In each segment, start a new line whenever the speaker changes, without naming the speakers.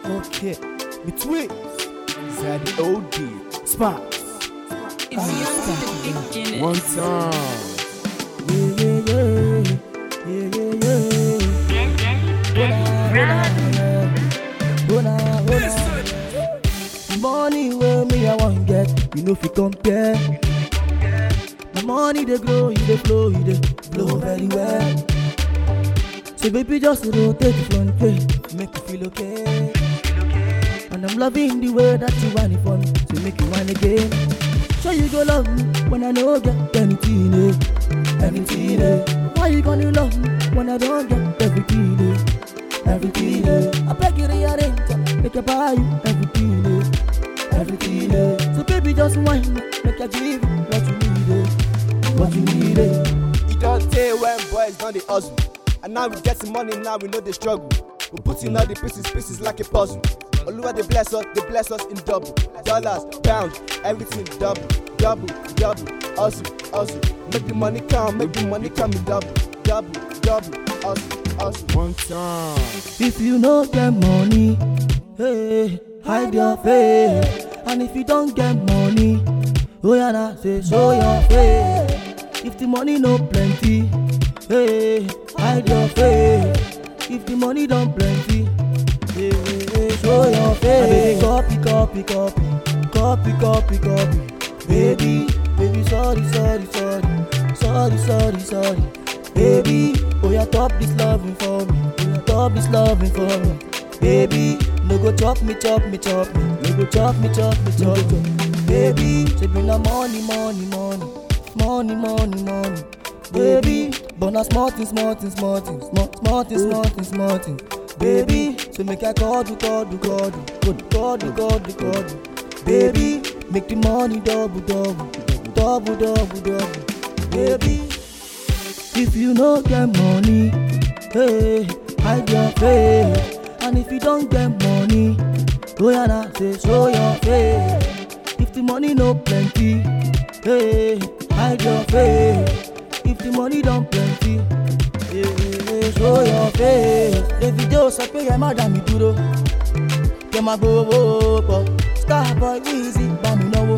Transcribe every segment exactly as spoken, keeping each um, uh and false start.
Okay, between Zaddy O D, Sparks.
It's the beginning.
One time.
Yeah, yeah, yeah, yeah, yeah, yeah. Bona, bona, bona. Money where me I want get, you know if you compare. My money they grow, you they flow, you they blow very well. So baby just rotate the front way, make you feel okay. And I'm loving the way that you want it for me, so make you whine again. So you go love me when I don't get anything, eh? Anything, eh? Why you gonna love me when I don't get everything, eh? Everything, eh? I beg you rearrange, make I buy you everything, eh? Everything, eh? So baby just whine me, make I give you what you need, eh? What you need, eh?
You don't tell when boys done the hustle. And now we getting money, now we know the struggle. We putting all the pieces, pieces like a puzzle. Oluwa they bless us, they bless us in double. Dollars, pounds, everything double, double, double. Hustle, hustle. Make the money come, make the money come in double, double, double. Hustle, hustle. One time.
If you no get money, hey, hide your face. And if you don't get money, oh yeah, nah, say show your face. If the money no plenty, hey, hide your face. If the money don't plenty, hey, hey, hey, show your face. Baby, copy, copy, copy, copy, copy, copy. Baby, baby, sorry, sorry, sorry, sorry, sorry, sorry. Baby, oh yeah, top this loving for me, oh yeah, top this loving for me. Baby, no go chop me, chop me, chop me, no go chop me, chop me, chop me. Baby, say bring the money, money, money, money, money, money. Baby, but not small things, small things, small things, small, small things, small things, small things. Baby, so make I call you, call you, call you, call you, call you, call you. Baby, make the money double, double, double, double, double. Baby, if you no get money, hey, hide your face. And if you don't get money, go yeah, nah, say show your face. If the money no plenty, hey, hide your face. If the money don't plenty, hey, hey, hey, show your face. The video so pay your madam me duro. Kema go go go. Starboy easy, but me no.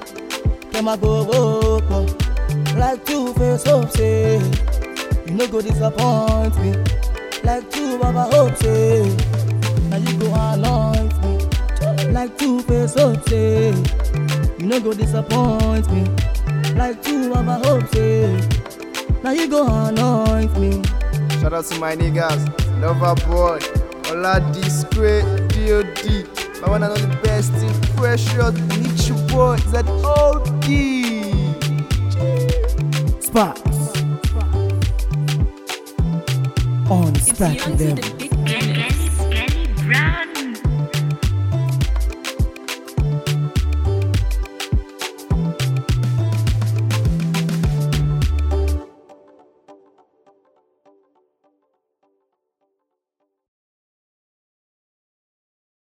Kema go go go. Like two face hope say, you no go disappoint me. Like two baba hope say, now you go anoint me. Like two face hope say, you no go disappoint me. Like two baba hope say, now you go anoint me.
Shout out to my niggas, Lover Boy, Ola Discreet, D O D, my one and only bestie, Precious, meet you boy, that O D.
Sparks. On
It's
Spark
Young to
level.
the big